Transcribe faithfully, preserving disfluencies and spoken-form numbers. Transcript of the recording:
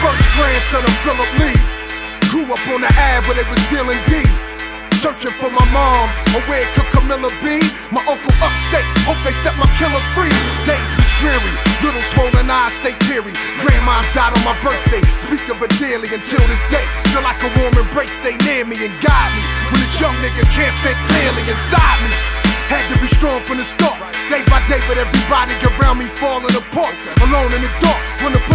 First grandson of Philip Lee. Grew up on the Ave where they was dealing D. Searching for my moms, or where could Camilla be? My uncle upstate, hope they set my killer free. Days was dreary, little swollen eyes stay teary. Grandma's died on my birthday, speak of her dearly until this day. Feel like a warm embrace, stay near me and guide me. When this young nigga can't think clearly inside me. Had to be strong from the start, day by day, but everybody around me falling apart. Alone in the dark, when the